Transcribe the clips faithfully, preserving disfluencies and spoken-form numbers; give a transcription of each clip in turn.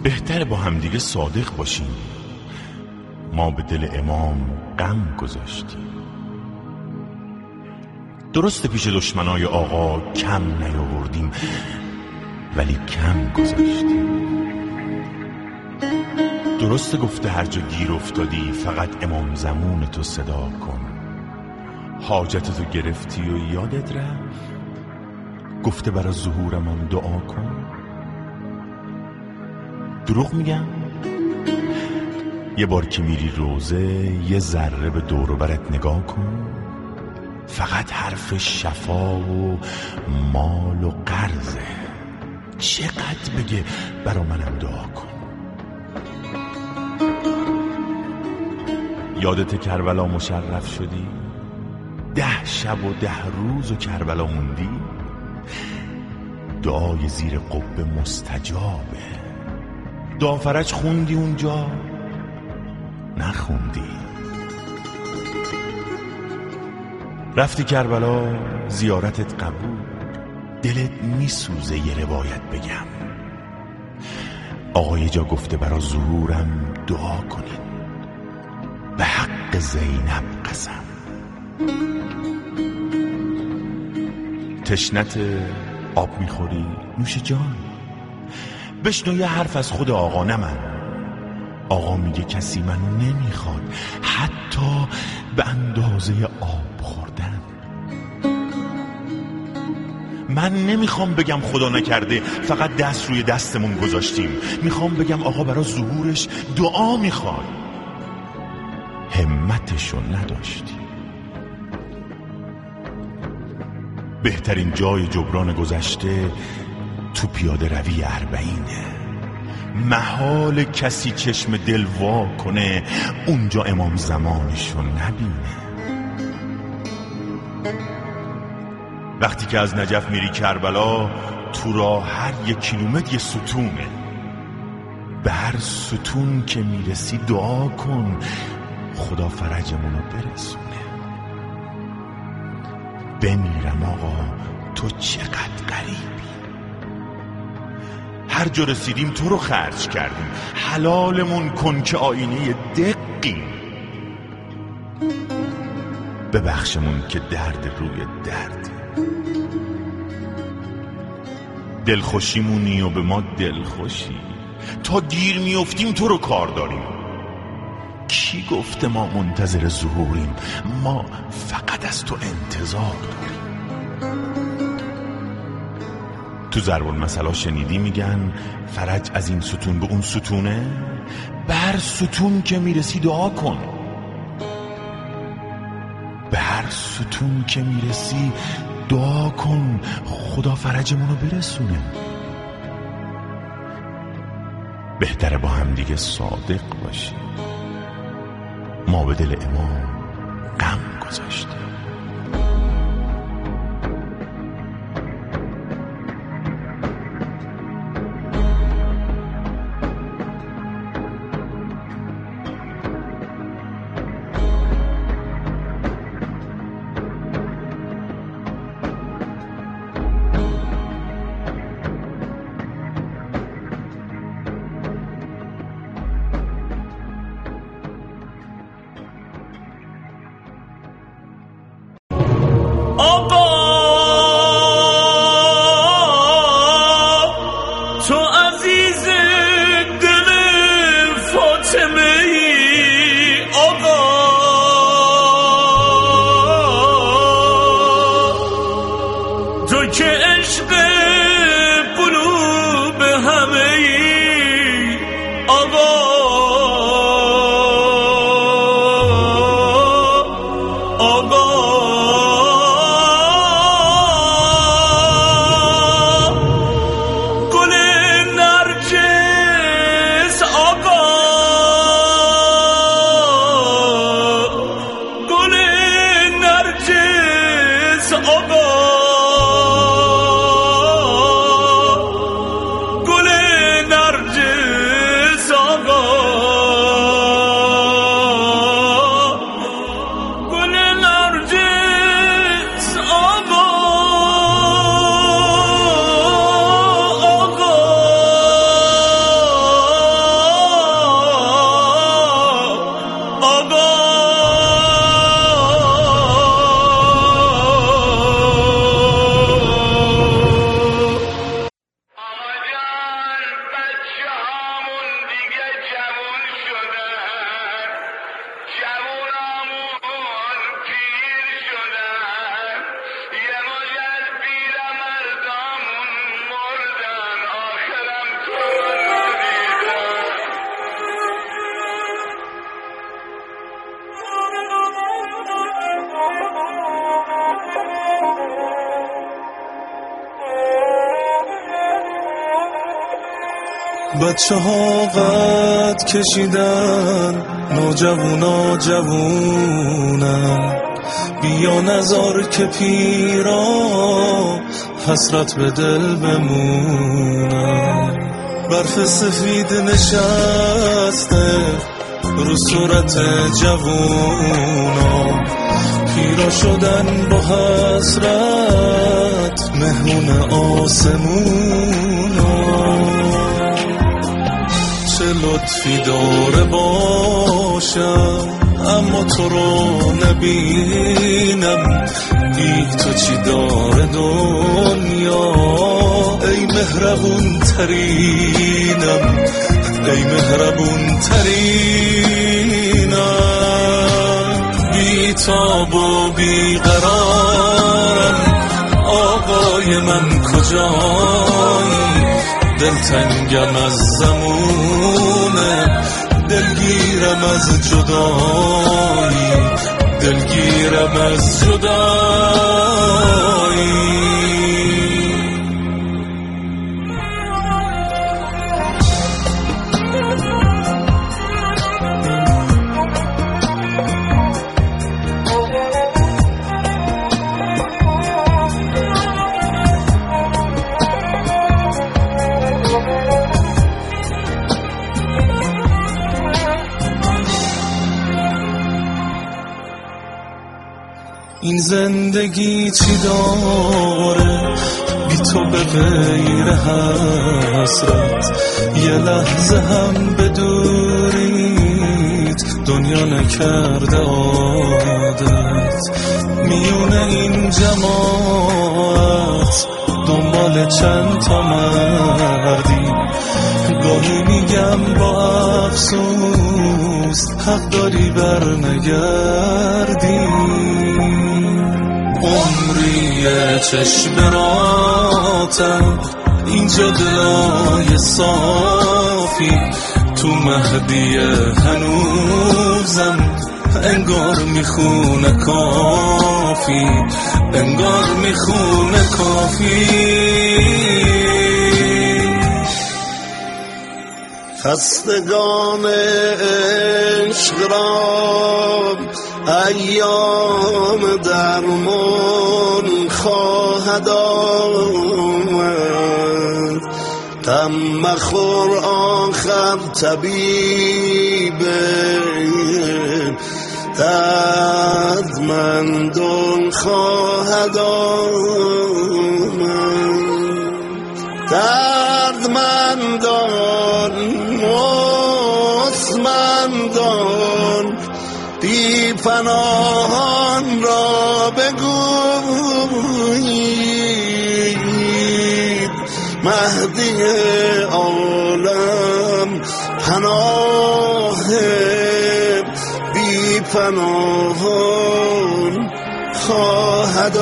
بهتره با همدیگه صادق باشیم. ما به دل امام غم گذاشتیم. درست پیش دشمنای آقا کم نیاوردیم، ولی کم گذاشتیم. درست گفته هر جا گیر افتادی فقط امام زمان تو صدا کن. حاجتتو گرفتی و یادت رفت، گفته برای ظهورم هم دعا کن. دروغ میگم؟ یه بار که میری روزه یه ذره به دور و برت نگاه کن. فقط حرف شفا و مال و قرضه. چقدر بگه برا منم دعا کن. یادت کربلا مشرف شدی؟ ده شب و ده روز و کربلا موندی؟ دعای زیر قبه مستجابه. دعا فرج خوندی اونجا؟ نخوندی. رفتی کربلا زیارتت قبول، دلت میسوزه. یه روایت بگم، آقای جا گفته برا ظهورم دعا کنین، به حق زینب قسم. تشنت آب میخوری؟ نوش جان. بشنو یه حرف از خود آقا، نه من. آقا میگه کسی منو نمیخواد حتی به اندازه آب خوردن. من نمیخوام بگم خدا نکرده فقط دست روی دستمون گذاشتیم. میخوام بگم آقا برای ظهورش دعا میخواد، همتشو نداشتی. بهترین جای جبران گذشته تو پیاده روی اربعینه. محال کسی چشم دل وا کنه اونجا امام زمانشو نبینه. وقتی که از نجف میری کربلا، تو راه هر یک کیلومتر یه ستونه. به هر ستون که میرسی دعا کن خدا فرجمونو برسونه. بمیرم آقا تو چقدر غریبی. هر جا رسیدیم تو رو خرج کردیم. حلالمون کن که آینه دقیم. ببخشمون که درد روی دردی. دلخوشیمونی و به ما دلخوشی. تا دیر میافتیم تو رو کار داریم. کی گفته ما منتظر ظهوریم؟ ما فقط از تو انتظار داریم. تو ضرب المثل شنیدی میگن فرج از این ستون به اون ستونه. بر ستون که میرسی دعا کن. به هر ستون که میرسی دعا کن خدا فرجمونو برسونه. بهتره با هم دیگه صادق باشیم. ما به دل امام غم گذاشتیم. آقا بچه ها قد کشیدن، نوجوونا جوونن، بیا نزار که پیرا حسرت به دل بمونن. برف سفید نشسته رو صورت جوونا، پیرا شدن با حسرت مهمون آسمونا. چه لطفی داره باشم اما تو رو نبینم، بی تو چی داره دنیا ای مهربون ترینم، ای مهربون ترینم. بی تاب و بی قرارم آقای من کجایی، دلتنگم از زمونه، دلگیرم از جدایی، دلگیرم از جدایی. این زندگی چی داره بی تو به غیر حسرت، یه لحظه هم بدورید دنیا نکرده عادت. میونه این جماعت دنبال چند تا مردی، گاهی میگم با افسوس حق داری بر نگردی. عمریه چشم راتم اینجا دلای صافی، تو مهدی هنوزم انگار میخونه کافی، انگار میخونه کافی. خستگان عشق را ایام درمان خواهد آمد، غم مخور آخر طبیب دردمندان خواهد آمد. دردمندان مستمندان بی پناهان را بگویید، مهدی عالم پناه بی پناهان خواهد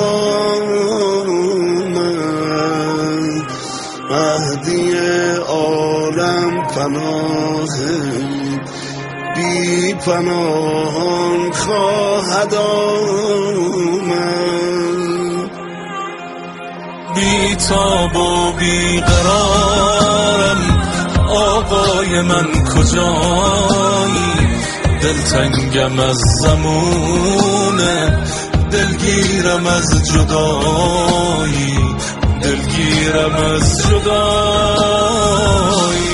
آمد. مهدی عالم پناه بی پناهان خواهد آمد. بی تاب و بی قرارم آقای من کجایی، دلتنگم از زمونه، دلگیرم از جدایی، دلگیرم از جدایی.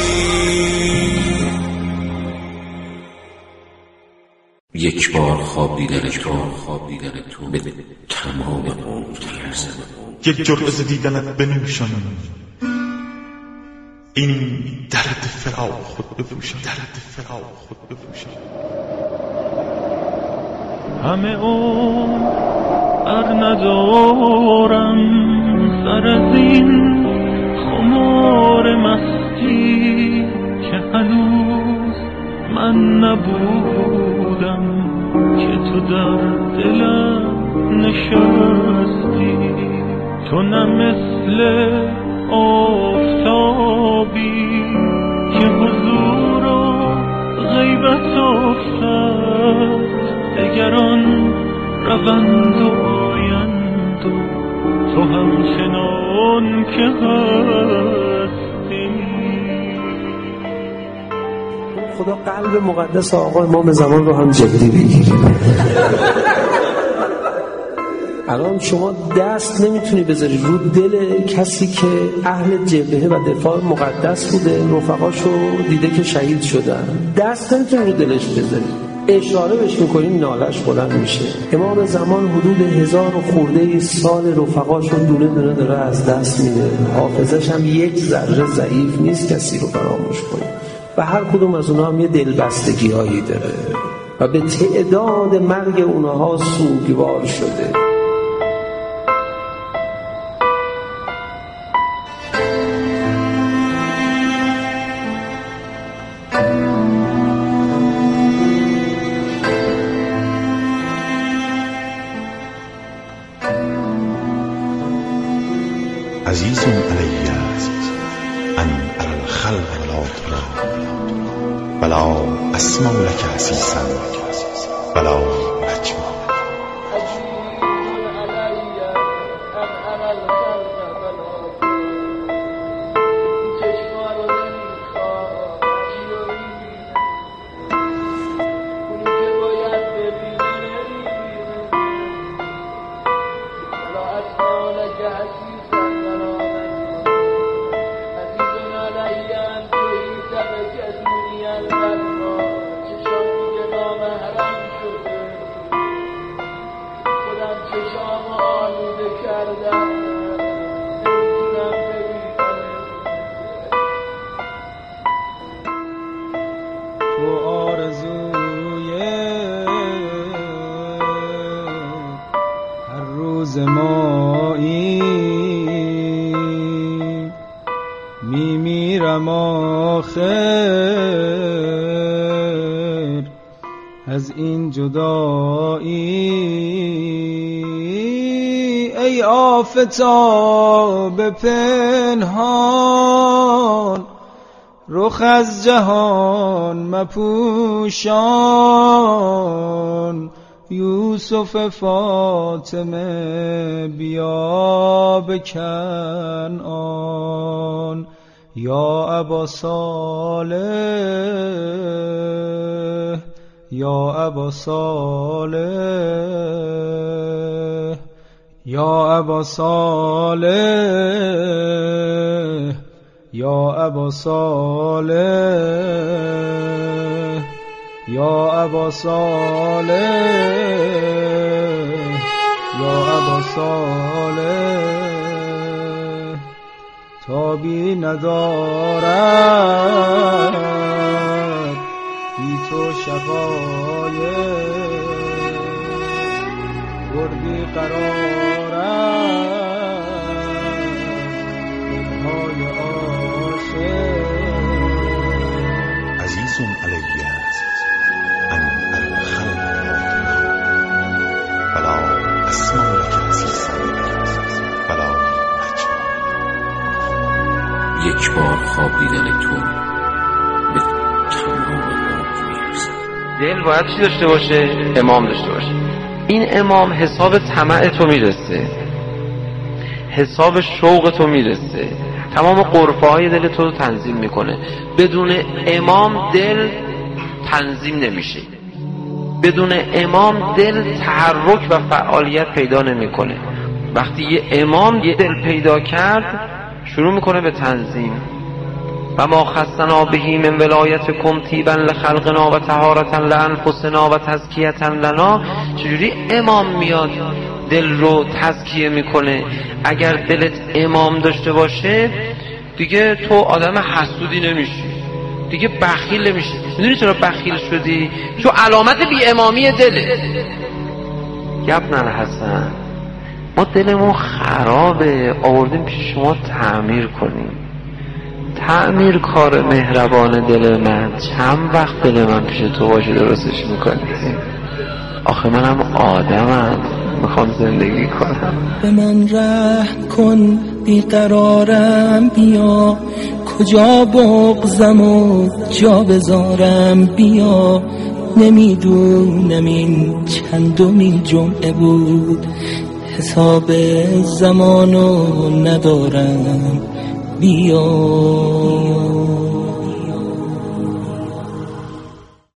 یک بار خواب دیدن تو، خواب دیدن تو به تمام عمر ترسم، یک جرعه ز دیدنت بنوشم، این درد فراق خود بپوشم، درد فراق خود بپوشم. همه عمر ار ندارم سر از این خمار مستی که هنوز من نبودم که تو در دلم نشستی. تو نه مثل آفتابی که حضور و غیبت افتد، دگران روند و آیند و تو همچنان که هستی. خدا قلب مقدس آقا امام زمان رو هم جدی بگیریم. الان شما دست نمیتونی بذاری رو دل کسی که اهل جبهه و دفاع مقدس بوده، رفقاشو دیده که شهید شدن، دست نمیتونی رو دلش بذاری، اشاره بهش میکنیم نالش بلند میشه. امام زمان حدود هزار و خورده سال رفقاشو دونه دونه داره از دست میده، حافظش هم یک ذره ضعیف نیست کسی رو فراموش کنه و هر کدوم از اونها هم یه دلبستگی هایی داره و به تعداد مرگ اونها سوگوار شده. عزیز علی ان علی الخلق ولا ترا ولا اسمع لك عسیسا ولا نجما. میمیرم آخر از این جدایی، ای آفتاب پنهان رخ از جهان مپوشان. یوسف فاطمه بیا به کنعان، یا ابا صالح یا ابا صالح یا ابا صالح یا ابا صالح یا ابا صالح یا ابا صالح. تابی ندارد بی تو شقایق، بردی قرارم های عاشق. عزیز علی ان الخلق ولا اسمع لك عسیسا ولا نجما. یک بار خواب دیدن تو به تمام عمر میرسد. دل باید چی داشته باشه؟ امام داشته باشه. این امام حساب طمع تو میرسه، حساب شوق تو میرسه، تمام غرفه های دل تو رو تنظیم میکنه. بدون امام دل تنظیم نمیشه، بدون امام دل تحرک و فعالیت پیدا نمیکنه. وقتی یه امام یه دل پیدا کرد شروع میکنه به تنظیم. و ما خصنا بهی من ولایتکم طیبا لخلقنا و طهارتا لانفسنا و تزکیة لنا. چجوری امام میاد دل رو تزکیه میکنه؟ اگر دلت امام داشته باشه دیگه تو آدم حسودی نمیشی، دیگه بخیل نمیشی. میدونی چرا بخیل شدی؟ چون علامت بی امامی دله. ابن الحسن ما دلمون خرابه، آوردیم پیش شما تعمیر کنیم. تعمیر کار مهربان دل من. چند وقت دل من پیش تو باشه درستش میکنی؟ آخه منم آدمم، میخوام زندگی کنم. به من رحم کن بیقرارم، بیا کجا بغضم و جا بذارم، بیا نمیدونم این چندمین جمعه بود، حساب زمانو ندارم، بیا